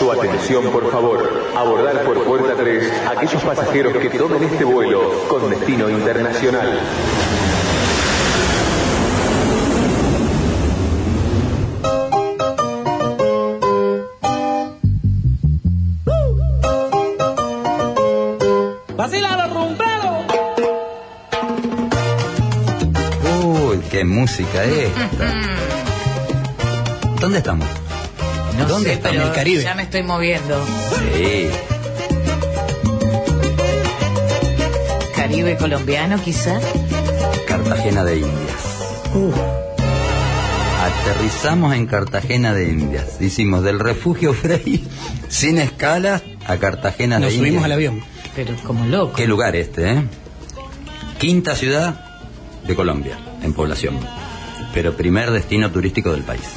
Su atención, por favor. Abordar por puerta 3 aquellos pasajeros que tomen este vuelo con destino internacional. ¡Vacila los rumberos! Uy, qué música esta. ¿Dónde estamos? No ¿Dónde sé, estamos? pero En el Caribe. ya me estoy moviendo. Sí. Caribe colombiano, quizá. Cartagena de Indias. Aterrizamos en Cartagena de Indias. Hicimos del refugio Frei sin escalas a Cartagena de Indias. Nos subimos al avión. Pero como loco. Qué lugar este, ¿eh? Quinta ciudad de Colombia en población, pero primer destino turístico del país.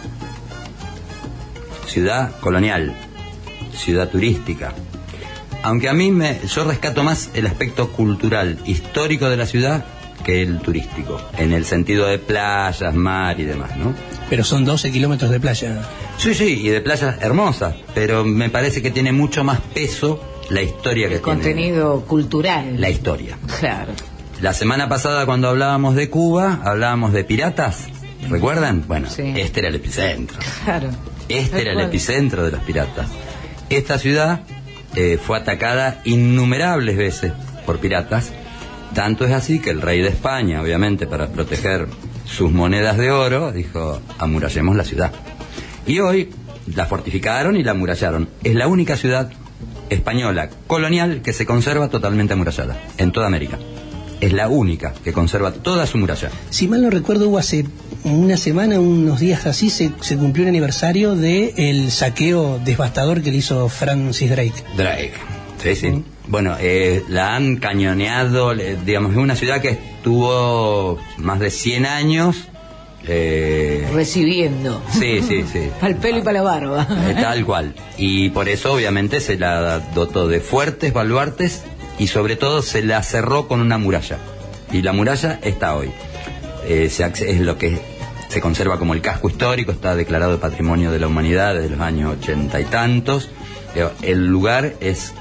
Ciudad colonial, ciudad turística. Aunque a mí yo rescato más el aspecto cultural, histórico de la ciudad que el turístico, en el sentido de playas, mar y demás, ¿no? Pero son 12 kilómetros de playa. Sí, y de playas hermosas, pero me parece que tiene mucho más peso la historia que El tiene. contenido cultural. La historia. Claro. La semana pasada, cuando hablábamos de Cuba, hablábamos de piratas, ¿recuerdan? Bueno, Sí. este era el epicentro. Claro. Este Tal era el cual. epicentro de los piratas. Esta ciudad fue atacada innumerables veces por piratas. Tanto es así que el rey de España, obviamente, para proteger sus monedas de oro, dijo, amurallemos la ciudad. Y hoy la fortificaron y la amurallaron. Es la única ciudad española colonial que se conserva totalmente amurallada en toda América. Es la única que conserva toda su muralla. Si mal no recuerdo, hubo hace una semana, unos días así, se cumplió el aniversario del saqueo devastador que le hizo Francis Drake. Sí. Bueno, la han cañoneado, digamos, es una ciudad que estuvo más de 100 años. Recibiendo. Sí. Para el pelo y para la barba. Tal cual. Y por eso, obviamente, se la dotó de fuertes baluartes y, sobre todo, se la cerró con una muralla. Y la muralla está hoy. Es lo que se conserva como el casco histórico, está declarado Patrimonio de la Humanidad desde los años 80 y tantos. El lugar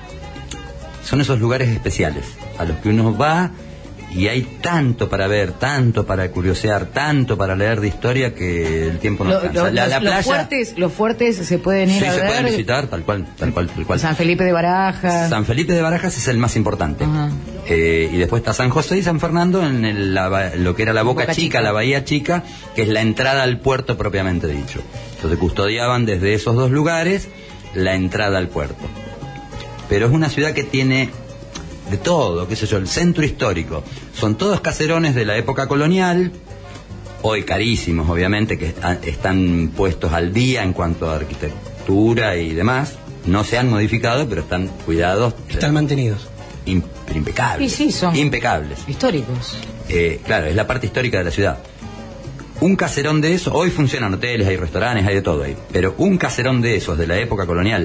son esos lugares especiales a los que uno va y hay tanto para ver, tanto para curiosear, tanto para leer de historia que el tiempo no alcanza. La playa, los fuertes se pueden ir sí, a se ver. pueden visitar, tal cual. San Felipe de Barajas. San Felipe de Barajas es el más importante. Ajá. Y después está San José y San Fernando en lo que era la Boca Chica, la Bahía Chica, que es la entrada al puerto propiamente dicho. Entonces custodiaban desde esos dos lugares la entrada al puerto. Pero es una ciudad que tiene de todo, qué sé yo, el centro histórico. Son todos caserones de la época colonial, hoy carísimos, obviamente, que están puestos al día en cuanto a arquitectura y demás. No se han modificado, pero están cuidados. Están mantenidos. Impecables. Y sí, son impecables. Históricos. Claro, es la parte histórica de la ciudad. Un caserón de esos, hoy funcionan hoteles, hay restaurantes, hay de todo ahí, pero un caserón de esos de la época colonial,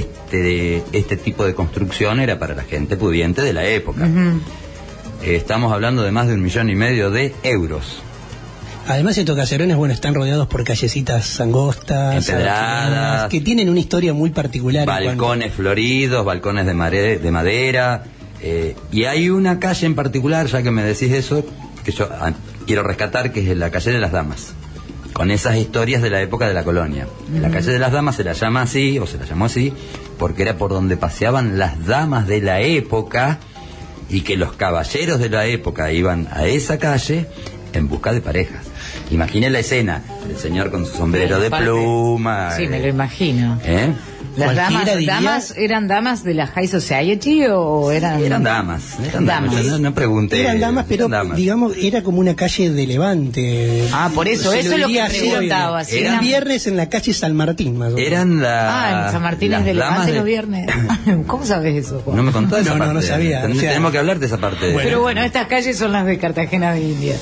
este tipo de construcción era para la gente pudiente de la época. Uh-huh. Estamos hablando de más de 1,5 millones de euros. Además, estos caserones, bueno, están rodeados por callecitas angostas, empedradas, que tienen una historia muy particular. Balcones floridos, balcones de madera. Y hay una calle en particular, ya que me decís eso, que yo quiero rescatar, que es la calle de las Damas, con esas historias de la época de la colonia. La calle de las Damas se la llama así, o se la llamó así, porque era por donde paseaban las damas de la época, y que los caballeros de la época iban a esa calle en busca de parejas. Imaginen la escena, el señor con su sombrero de pluma. Sí, me lo imagino. ¿Las damas eran damas de la High Society o eran...? Sí, eran damas. No pregunté. Eran damas, pero digamos, era como una calle de Levante. Por eso es lo que preguntaba. Eran viernes en la calle San Martín, más o menos. Eran en San Martín es de Levante los viernes. ¿Cómo sabes eso, Juan? No me contó esa parte. No sabía. Tenemos que hablar de esa parte. Bueno. Pero bueno, estas calles son las de Cartagena de Indias.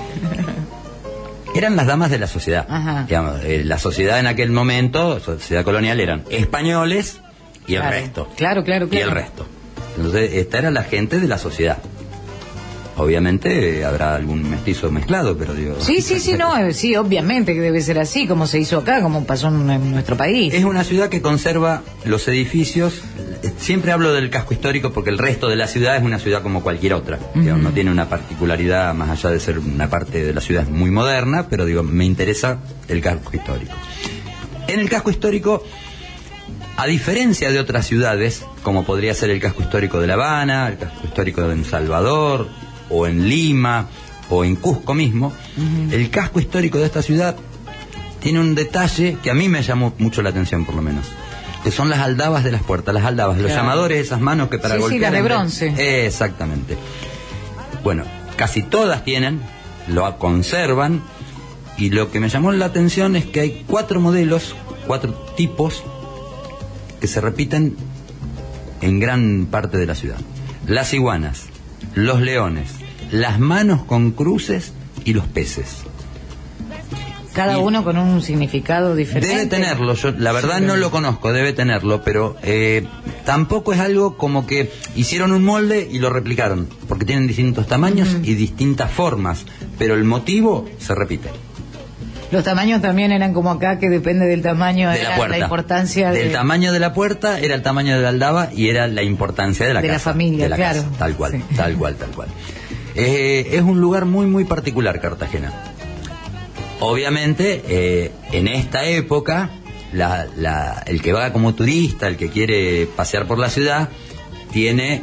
Eran las damas de la sociedad. Digamos, la sociedad en aquel momento, sociedad colonial, eran españoles y el resto. Claro. Y el resto. Entonces, esta era la gente de la sociedad. Obviamente habrá algún mestizo mezclado, pero digo... Sí, obviamente que debe ser así, como se hizo acá, como pasó en nuestro país. Es una ciudad que conserva los edificios. Siempre hablo del casco histórico porque el resto de la ciudad es una ciudad como cualquier otra. Digamos, no tiene una particularidad más allá de ser una parte de la ciudad muy moderna, pero digo, me interesa el casco histórico. En el casco histórico, a diferencia de otras ciudades, como podría ser el casco histórico de La Habana, el casco histórico de El Salvador, o en Lima, o en Cusco mismo, el casco histórico de esta ciudad tiene un detalle que a mí me llamó mucho la atención, por lo menos, que son las aldabas de las puertas, las aldabas, los llamadores, esas manos que para golpear... Sí, las de bronce. Exactamente. Bueno, casi todas tienen, lo conservan, y lo que me llamó la atención es que hay 4 modelos, 4 tipos, que se repiten en gran parte de la ciudad. Las iguanas, los leones, las manos con cruces y los peces. Cada uno con un significado diferente. Debe tenerlo, yo la verdad no lo conozco, debe tenerlo, pero tampoco es algo como que hicieron un molde y lo replicaron, porque tienen distintos tamaños y distintas formas, pero el motivo se repite. Los tamaños también eran como acá, que depende del tamaño de la puerta. La importancia del tamaño de la puerta era el tamaño de la aldaba y era la importancia de la casa. De la familia, de la claro. Casa, tal cual, sí. tal cual. Es un lugar muy, muy particular, Cartagena. Obviamente, en esta época, el que va como turista, el que quiere pasear por la ciudad, tiene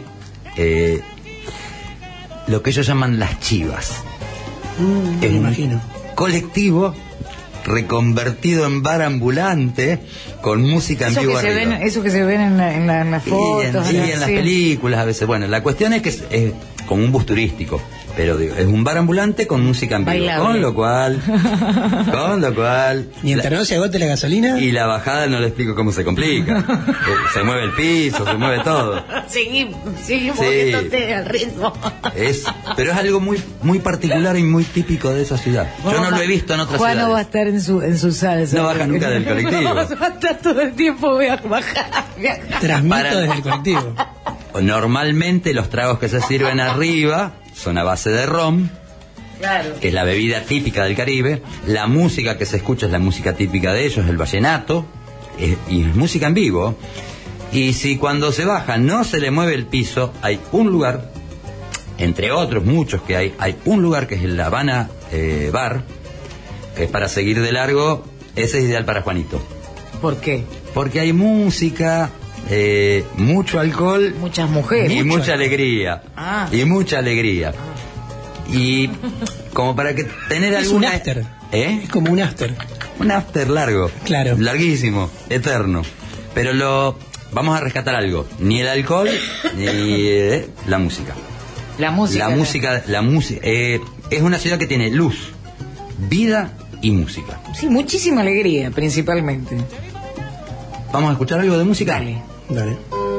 lo que ellos llaman las chivas. Me imagino. Colectivo reconvertido en bar ambulante con música en vivo arriba. Eso que se ven en las fotos. Y en las películas a veces. Bueno, la cuestión es que es como un bus turístico, pero digo, es un bar ambulante con música en vivo. Bailable. Con lo cual... Y entre no se agote la gasolina. Y la bajada no le explico cómo se complica. Se mueve el piso, se mueve todo. Sigue moviéndote al ritmo. Pero es algo muy, muy particular y muy típico de esa ciudad. Yo no lo he visto en otras ciudades. Juan no va a estar en su salsa. No baja nunca del colectivo. No, va a estar todo el tiempo viajar. Transmito desde el colectivo. Normalmente los tragos que se sirven arriba son a base de ron, claro, que es la bebida típica del Caribe. La música que se escucha es la música típica de ellos, el vallenato, y es música en vivo. Y si cuando se baja no se le mueve el piso, hay un lugar, entre otros muchos que hay un lugar que es el La Habana Bar, que es para seguir de largo. Ese es ideal para Juanito. ¿Por qué? Porque hay música, mucho alcohol, muchas mujeres y mucha alegría. Y mucha alegría. Y como para que tener es alguna... un after. Es como un after. Un after largo. Claro. Larguísimo, eterno. Pero vamos a rescatar algo. Ni el alcohol, ni la música. La música. Es una ciudad que tiene luz, vida y música. Sí, muchísima alegría, principalmente. ¿Vamos a escuchar algo de música? Dale.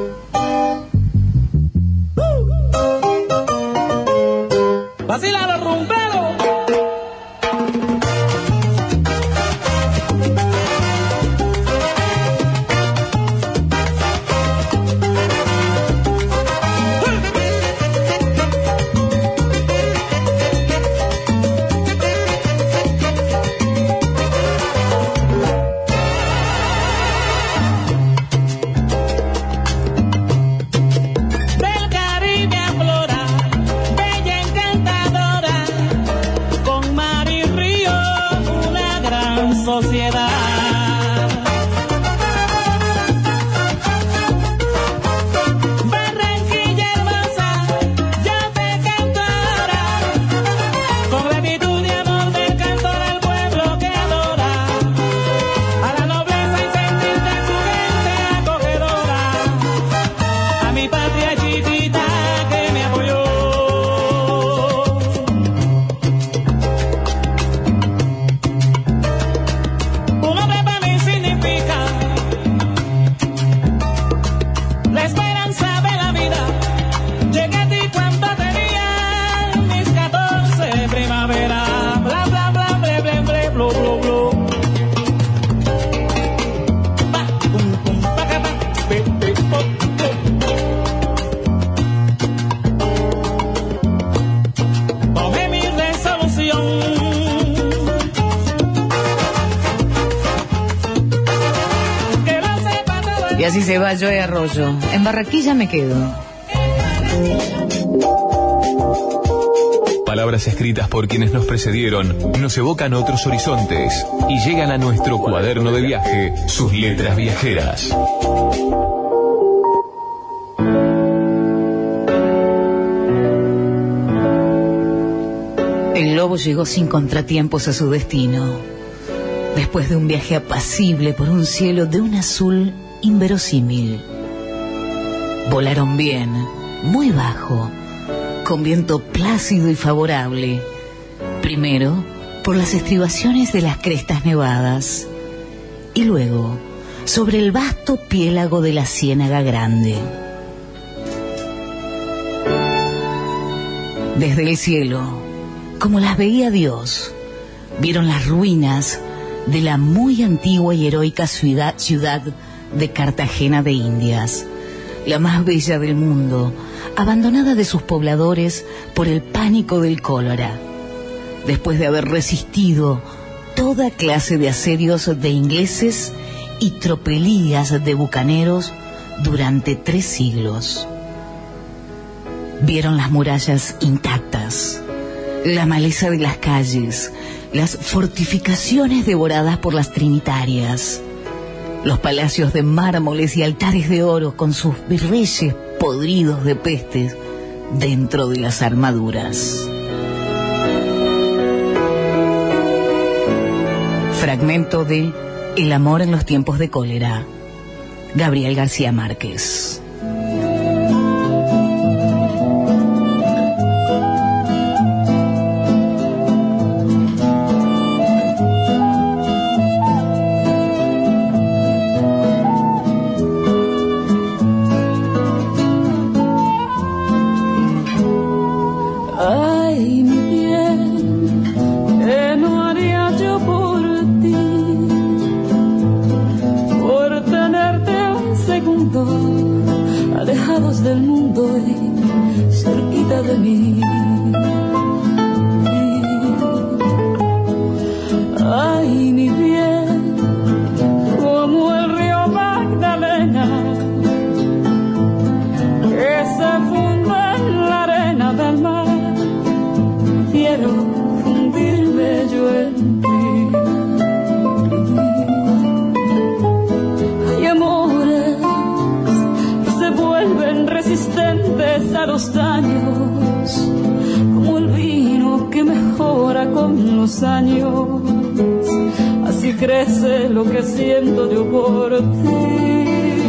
¡Vacila los rumberos! Y así se va Joe Arroyo. En Barranquilla me quedo. Palabras escritas por quienes nos precedieron nos evocan otros horizontes y llegan a nuestro cuaderno de viaje, sus letras viajeras. El lobo llegó sin contratiempos a su destino, después de un viaje apacible por un cielo de un azul inverosímil. Volaron bien, muy bajo, con viento plácido y favorable, primero por las estribaciones de las crestas nevadas y luego sobre el vasto piélago de la Ciénaga Grande. Desde el cielo, como las veía Dios, vieron las ruinas de la muy antigua y heroica ciudad de Cartagena de Indias, la más bella del mundo, abandonada de sus pobladores por el pánico del cólera, después de haber resistido toda clase de asedios de ingleses y tropelías de bucaneros durante 3 siglos. Vieron las murallas intactas, la maleza de las calles, las fortificaciones devoradas por las trinitarias, los palacios de mármoles y altares de oro con sus virreyes podridos de pestes dentro de las armaduras. Fragmento de El amor en los tiempos de cólera, Gabriel García Márquez. Del mundo y cerquita de mí. Ay, mi bien, como el río Magdalena, que se funde en la arena del mar, quiero fundirme yo en ti. Hay amores que se vuelven resistentes a los daños, como el vino que mejora con los años. Así crece lo que siento yo por ti.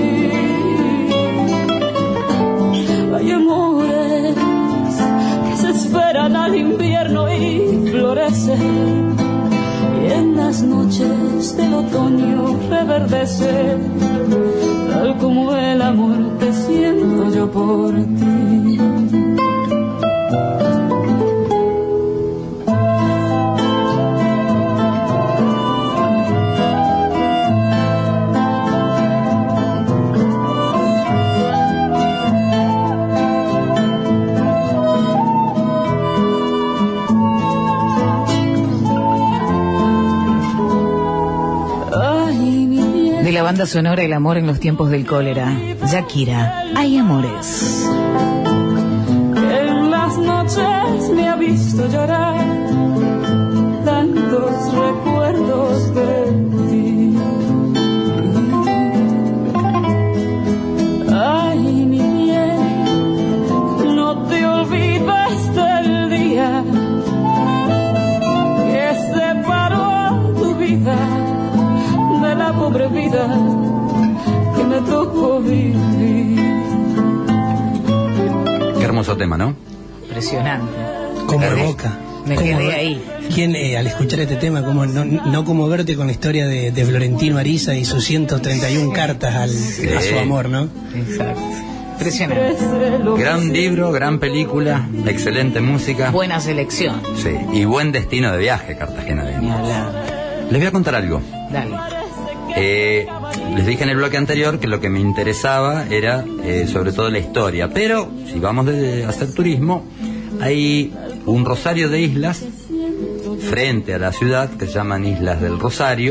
Hay amores que se esperan al invierno y florecen, y en las noches del otoño reverdecen, tal como el amor te siento yo por ti. De la banda sonora El amor en los tiempos del cólera, Shakira, Hay amores. En las noches me ha visto llorar tantos recuerdos de ti. Ay, mi bien, no te olvides del día que separó tu vida de la pobre vida que me tocó vivir. Qué hermoso tema, ¿no? Impresionante. Como evoca. Me quedé ahí. ¿Quién, al escuchar este tema, como no conmoverte con la historia de Florentino Ariza y sus 131 cartas a su amor, ¿no? Exacto. Impresionante. Gran libro, gran película, excelente música. Buena selección. Sí, y buen destino de viaje, Cartagena de Indias. Les voy a contar algo. Dale. Les dije en el bloque anterior que lo que me interesaba era sobre todo la historia, pero si vamos a hacer turismo, hay un rosario de islas frente a la ciudad que se llaman Islas del Rosario,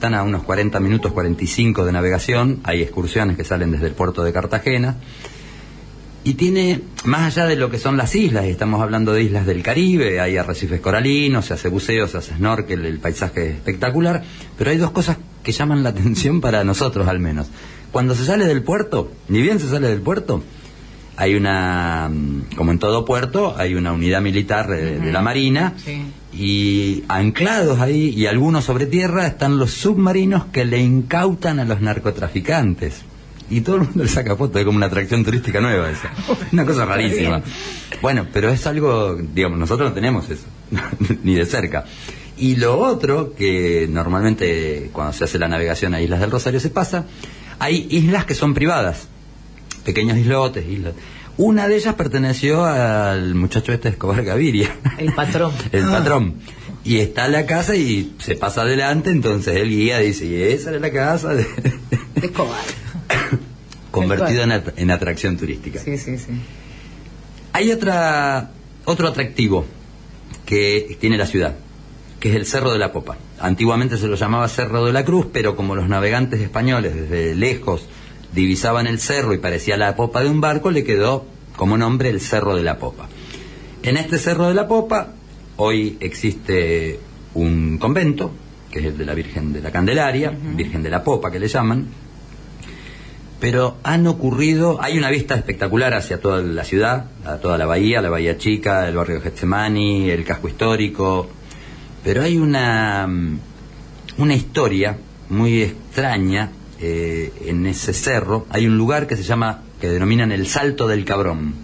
están a unos 40 minutos, 45 de navegación. Hay excursiones que salen desde el puerto de Cartagena. Y tiene, más allá de lo que son las islas, estamos hablando de islas del Caribe, hay arrecifes coralinos, se hace buceo, se hace snorkel, el paisaje es espectacular, pero hay dos cosas que llaman la atención para nosotros al menos. Cuando se sale del puerto, ni bien se sale del puerto, hay una, como en todo puerto, hay una unidad militar de la Marina, sí. Y anclados ahí, y algunos sobre tierra, están los submarinos que le incautan a los narcotraficantes. Y todo el mundo le saca foto, es como una atracción turística nueva esa. Una cosa rarísima. Bueno, pero es algo, digamos, nosotros no tenemos eso, ni de cerca. Y lo otro, que normalmente cuando se hace la navegación a Islas del Rosario se pasa, hay islas que son privadas, pequeños islotes, islas. Una de ellas perteneció al muchacho Escobar Gaviria. El patrón. El patrón. Y está la casa y se pasa adelante, entonces el guía dice, y esa era la casa de Escobar. Convertido en atracción turística. Sí, sí, sí. Hay otro atractivo que tiene la ciudad, que es el Cerro de la Popa. Antiguamente se lo llamaba Cerro de la Cruz, pero como los navegantes españoles desde lejos divisaban el cerro y parecía la popa de un barco, le quedó como nombre el Cerro de la Popa. En este Cerro de la Popa hoy existe un convento, que es el de la Virgen de la Candelaria, Virgen de la Popa que le llaman, pero hay una vista espectacular hacia toda la ciudad, a toda la Bahía Chica, el barrio de Getsemani, el casco histórico, pero hay una historia muy extraña. En ese cerro hay un lugar que denominan el Salto del Cabrón.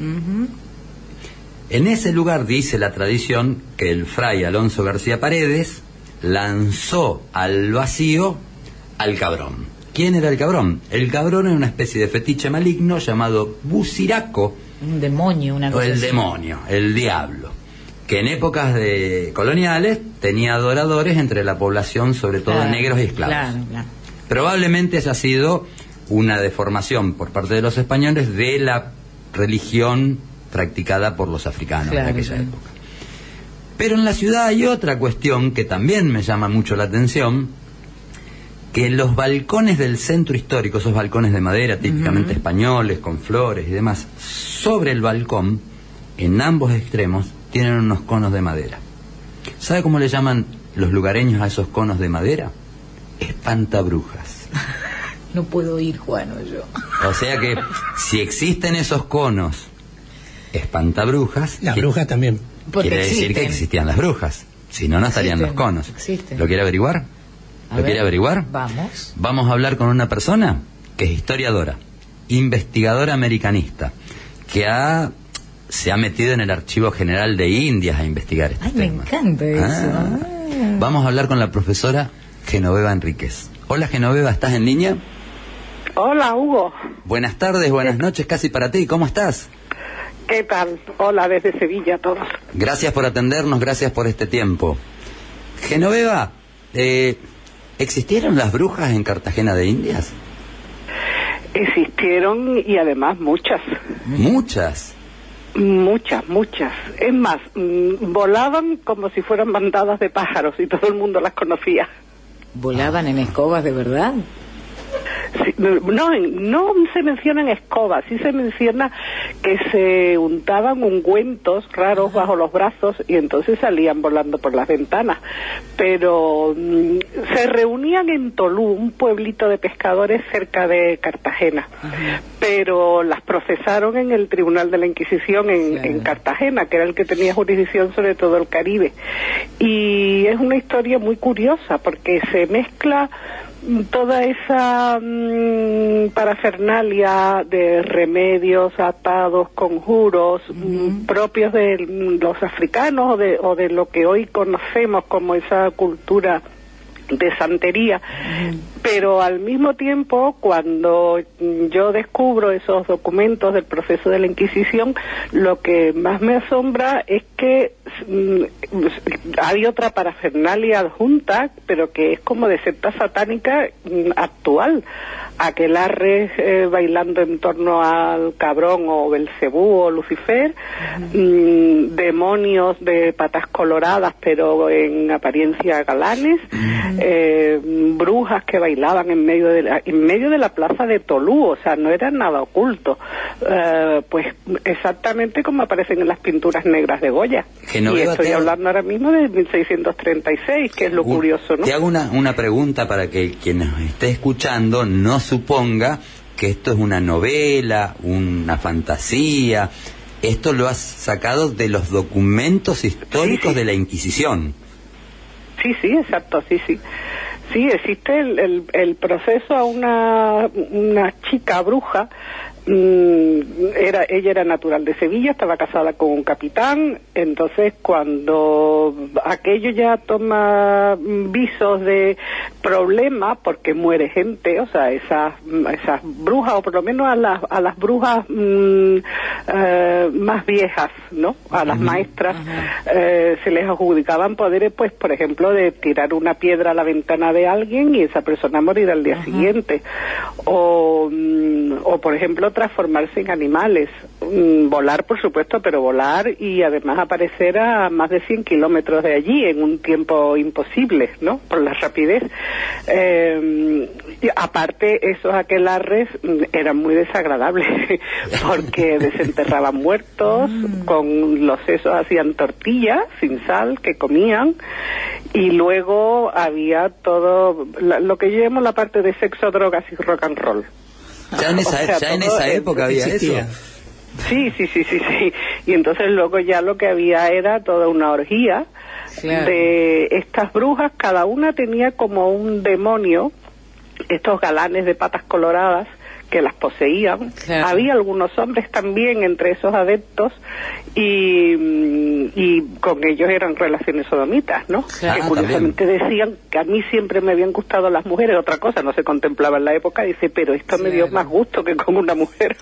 En ese lugar dice la tradición que el fray Alonso García Paredes lanzó al vacío al cabrón. ¿Quién era el cabrón? El cabrón era una especie de fetiche maligno llamado Buciraco. Un demonio, una cosa. O el demonio, el diablo, que en épocas coloniales tenía adoradores entre la población, sobre todo negros y esclavos. Claro. Probablemente haya sido una deformación por parte de los españoles de la religión practicada por los africanos de aquella época. Pero en la ciudad hay otra cuestión que también me llama mucho la atención, que en los balcones del centro histórico, esos balcones de madera típicamente españoles, con flores y demás, sobre el balcón, en ambos extremos, tienen unos conos de madera. ¿Sabe cómo le llaman los lugareños a esos conos de madera? Espantabrujas. No puedo ir, Juan, o yo. O sea que si existen esos conos espantabrujas, las brujas también. Quiere decir que existían las brujas. Si no, no estarían los conos. Existen. ¿Lo quiere averiguar? ¿Quiere averiguar? Vamos. Vamos a hablar con una persona que es historiadora, investigadora americanista, que se ha metido en el Archivo General de Indias a investigar este tema. Me encanta eso. Vamos a hablar con la profesora Genoveva Enríquez. Hola, Genoveva, ¿estás en línea? Hola, Hugo. Buenas tardes, buenas noches casi para ti. ¿Cómo estás? ¿Qué tal? Hola, desde Sevilla a todos. Gracias por atendernos, gracias por este tiempo. Genoveva, ¿existieron las brujas en Cartagena de Indias? Existieron y además muchas. ¿Muchas? Muchas. Es más, volaban como si fueran bandadas de pájaros y todo el mundo las conocía. ¿Volaban en escobas de verdad? Sí, no se mencionan escobas, sí se menciona que se untaban ungüentos raros bajo los brazos y entonces salían volando por las ventanas. Pero se reunían en Tolú, un pueblito de pescadores cerca de Cartagena. Pero las procesaron en el Tribunal de la Inquisición en Cartagena, que era el que tenía jurisdicción sobre todo el Caribe. Y es una historia muy curiosa porque se mezcla toda esa parafernalia de remedios, atados, conjuros propios de los africanos o de lo que hoy conocemos como esa cultura de santería, pero al mismo tiempo cuando yo descubro esos documentos del proceso de la Inquisición, lo que más me asombra es que hay otra parafernalia adjunta, pero que es como de secta satánica actual. aquelarres bailando en torno al Cabrón o Belcebú o Lucifer, demonios de patas coloradas pero en apariencia galanes, brujas que bailaban en medio de la plaza de Tolú, o sea, no era nada oculto, pues exactamente como aparecen en las pinturas negras de Goya. Y estoy hablando ahora mismo de 1636, que es lo curioso, ¿no? Te hago una pregunta para que quien nos esté escuchando no suponga que esto es una novela, una fantasía. Esto lo has sacado de los documentos históricos de la Inquisición. Sí, exacto, sí. Sí, existe el proceso a una chica bruja. Ella era natural de Sevilla, estaba casada con un capitán. Entonces cuando aquello ya toma visos de problema porque muere gente, o sea, esas brujas, o por lo menos a las brujas más viejas, ¿no? A las maestras se les adjudicaban poderes, pues por ejemplo de tirar una piedra a la ventana de alguien y esa persona morir al día siguiente, o por ejemplo transformarse en animales, volar por supuesto, pero volar y además aparecer a más de 100 kilómetros de allí en un tiempo imposible, ¿no? Por la rapidez. Y aparte esos aquelarres eran muy desagradables porque desenterraban muertos, con los sesos hacían tortillas sin sal que comían, y luego había todo lo que yo llamo la parte de sexo, drogas y rock and roll. Ya en esa época había existía eso. Sí. Y entonces luego ya lo que había era toda una orgía de estas brujas. Cada una tenía como un demonio, estos galanes de patas coloradas que las poseían. Había algunos hombres también entre esos adeptos y con ellos eran relaciones sodomitas, ¿no? Que curiosamente decían que a mí siempre me habían gustado las mujeres, otra cosa no se contemplaba en la época, dice, pero esto me dio más gusto que con una mujer.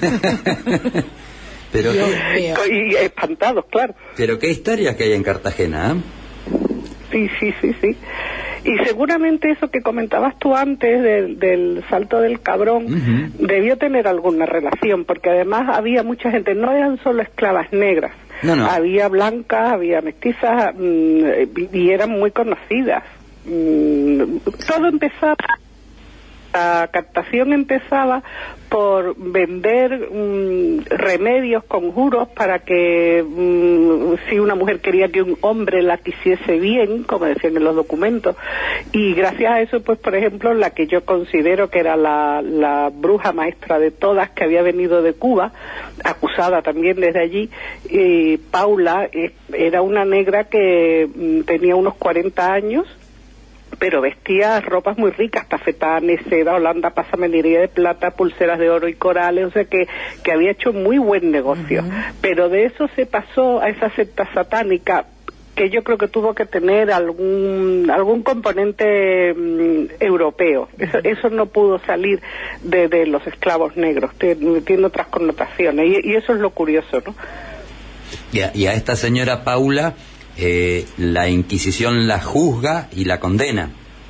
Pero y espantados, claro. Pero qué historias que hay en Cartagena, ¿eh? Sí. Y seguramente eso que comentabas tú antes del salto del Cabrón debió tener alguna relación, porque además había mucha gente, no eran solo esclavas negras, había blancas, había mestizas, y eran muy conocidas. Todo empezaba, la captación empezaba por vender remedios, conjuros para que si una mujer quería que un hombre la quisiese bien, como decían en los documentos, y gracias a eso, pues por ejemplo, la que yo considero que era la bruja maestra de todas, que había venido de Cuba, acusada también desde allí, Paula, era una negra que tenía unos 40 años, pero vestía ropas muy ricas, tafetanes, seda, holanda, pasamanería de plata, pulseras de oro y corales, o sea que había hecho muy buen negocio. Pero de eso se pasó a esa secta satánica, que yo creo que tuvo que tener algún componente europeo. Eso no pudo salir de los esclavos negros, tiene otras connotaciones, y eso es lo curioso, ¿no? Y a esta señora Paula la Inquisición la juzga y la condena.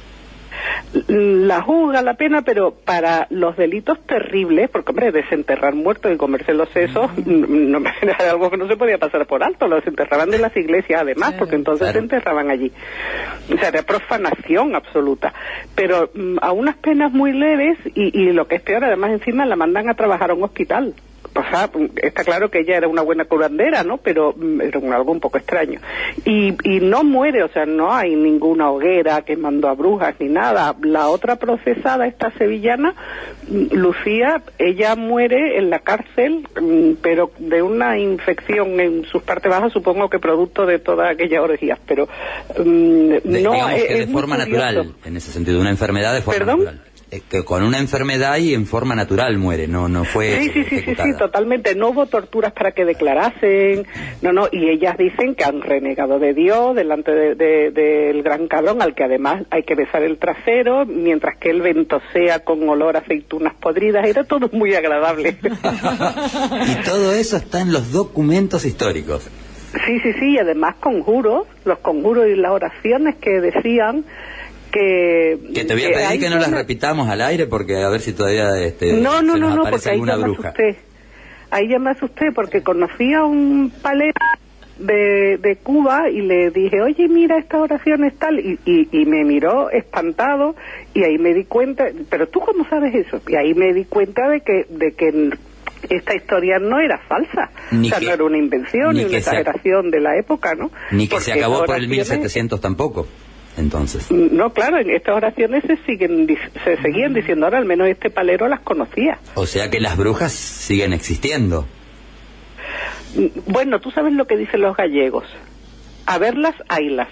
La juzga, la pena, pero para los delitos terribles, porque hombre, desenterrar muertos y comerse los sesos no me era algo que no se podía pasar por alto. Los enterraban de las iglesias además, porque entonces se enterraban allí. O sea, era profanación absoluta, pero a unas penas muy leves, y lo que es peor, además encima la mandan a trabajar a un hospital. O sea, está claro que ella era una buena curandera, ¿no? Pero era algo un poco extraño. Y no muere, o sea, no hay ninguna hoguera que mandó a brujas ni nada. La otra procesada, esta sevillana, Lucía, ella muere en la cárcel, pero de una infección en sus partes bajas, supongo que producto de todas aquellas orgías, pero no es de forma natural, en ese sentido, una enfermedad de forma natural. Que con una enfermedad y en forma natural muere, no fue sí, totalmente. No hubo torturas para que declarasen, y ellas dicen que han renegado de Dios delante del gran Cabrón, al que además hay que besar el trasero, mientras que él ventosea con olor a aceitunas podridas. Era todo muy agradable. Y todo eso está en los documentos históricos. Sí, y además conjuros, los conjuros y las oraciones que decían Que te voy a pedir que no las repitamos al aire, porque a ver si todavía no, aparece porque ahí alguna ya me bruja. asusté. Ahí ya me asusté porque conocí a un palero de Cuba y le dije, oye, mira, esta oración es tal, y me miró espantado, y ahí me di cuenta, pero ¿tú cómo sabes eso? Y ahí me di cuenta de que esta historia no era falsa, no era una invención ni una exageración de la época, ¿no? Ni que porque se acabó por el 1700 tampoco, entonces. No, claro, en estas oraciones se seguían diciendo, ahora al menos este palero las conocía. O sea que las brujas siguen existiendo. Bueno, tú sabes lo que dicen los gallegos. A verlas, haylas.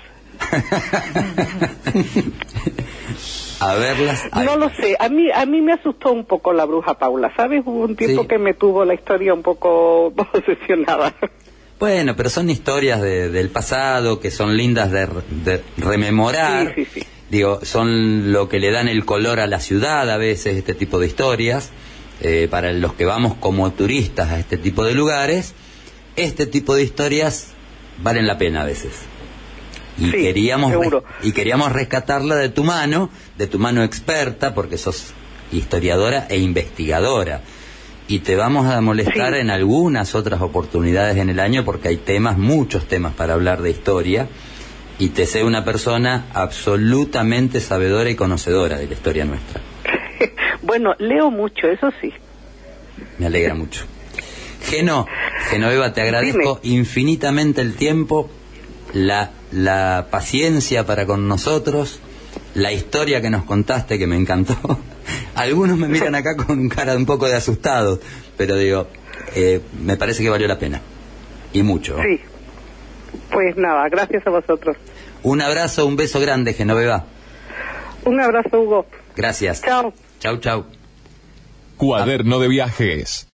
A verlas, haylas. No lo sé, a mí me asustó un poco la bruja Paula, ¿sabes? Hubo un tiempo que me tuvo la historia un poco obsesionada. Bueno, pero son historias del pasado que son lindas de rememorar. Sí. Digo, son lo que le dan el color a la ciudad a veces, este tipo de historias. Para los que vamos como turistas a este tipo de lugares, este tipo de historias valen la pena a veces. Y sí, queríamos rescatarla de tu mano experta, porque sos historiadora e investigadora. Y te vamos a molestar en algunas otras oportunidades en el año, porque hay muchos temas para hablar de historia, y te sé una persona absolutamente sabedora y conocedora de la historia nuestra. Bueno, leo mucho, eso sí. Me alegra mucho. Genoveva, te agradezco infinitamente el tiempo, la paciencia para con nosotros, la historia que nos contaste, que me encantó. Algunos me miran acá con cara un poco de asustado, pero digo, me parece que valió la pena. Y mucho. Sí. Pues nada, gracias a vosotros. Un abrazo, un beso grande, Genoveva. Un abrazo, Hugo. Gracias. Chao. Chau. Cuaderno de viajes.